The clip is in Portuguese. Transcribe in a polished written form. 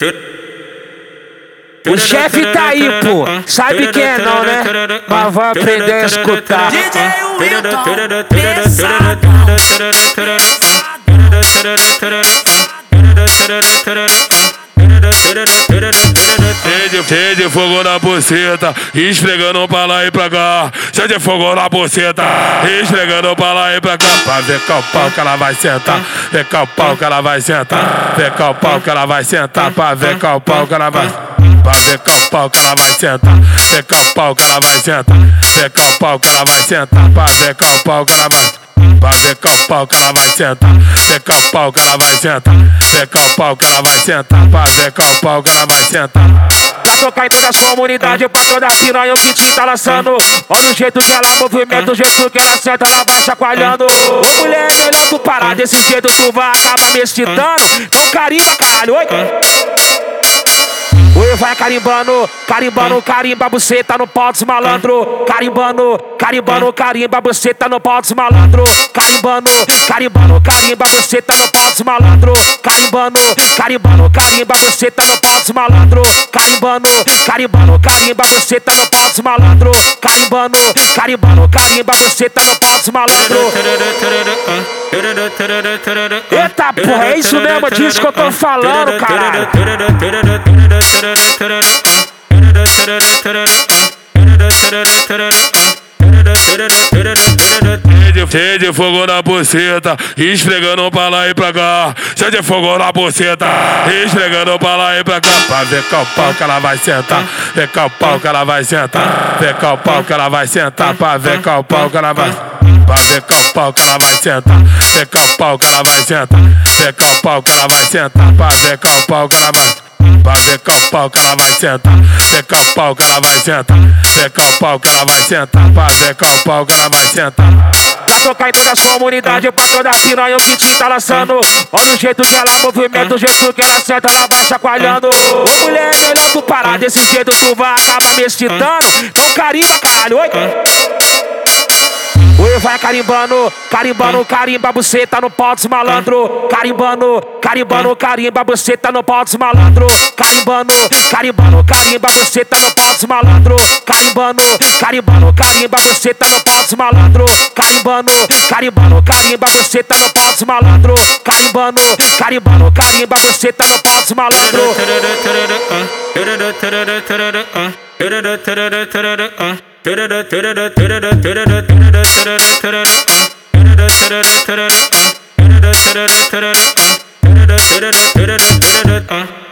O chefe tá aí, pô. Sabe quem é não, né? Mas vai aprender a escutar. Cheio de fogo na buceta, esfregando pra lá e pra cá. Cheio de fogo na buceta, esfregando pra lá e pra cá. Pra ver qual pau que ela vai sentar, ver qual pau que ela vai sentar, ver qual pau que ela vai sentar, pra ver qual pau que ela vai. Pra ver qual pau que ela vai sentar, ver qual pau que ela vai sentar, ver qual pau que ela vai sentar, pra ver qual pau que ela vai. Pra ver qual pau que ela vai sentar, ver qual pau que ela vai sentar, ver qual pau que ela vai sentar, pra ver qual pau que ela vai sentar. Pra tocar em toda a sua comunidade, pra toda a piranha o beat tá lançando. Olha o jeito que ela movimenta, o jeito que ela senta, ela vai chacoalhando. Ô mulher, me olhando parar desse jeito, tu vai acabar me excitando. Então carimba, caralho, oi. Oi, vai carimbando, carimbando, carimba, buceta no pau dos malandro. Carimbando, carimbando, carimba, buceta no pau dos malandro. Carimbando, carimbando, carimba, buceta no pau dos malandro. Carimbando, carimbando, carimba, buceta no pau dos malandro. Carimbando, carimbando, carimba, buceta no pau dos malandro. Carimbando, carimbando, carimba, buceta no pau dos malandro. Eita porra, é isso mesmo, disso que eu tô falando, caralho. Cheio de fogo na buceta, esfregando pra lá e pra cá. Cheio de fogo na buceta, esfregando pra lá e pra cá. Pra ver qual pau que ela vai sentar, ver qual pau que ela vai sentar, ver qual pau que ela vai sentar, pra ver qual pau que ela vai. Pra ver qual pau que ela vai sentar, ver qual pau que ela vai sentar, ver qual pau que ela vai sentar, pra ver qual pau que ela vai. Pra ver qual pau que ela vai sentar, ver qual pau que ela vai sentar, ver qual pau que ela vai sentar, pra ver qual pau que ela vai sentar. Pra tocar em toda a sua comunidade, pra toda a piranha o beat tá lançando. Olha o jeito que ela movimenta, o jeito que ela senta, ela vai chacoalhando. Ô mulher, me olhando parar desse jeito, tu vai acabar me excitando. Então carimba, caralho, oi. Oi, vai carimbando, carimbando, carimba, buceta no pau dos malandro. Carimbando, carimbando, carimba, buceta no pau dos malandro. Carimbando, carimbando, carimba, buceta no pau dos malandro. Carimbando, carimbando, carimba, buceta no pau dos malandro. Carimbando, carimbando, carimba, buceta no pau dos malandro. Carimbando, carimbando, carimba, buceta no pau dos malandro. Uh.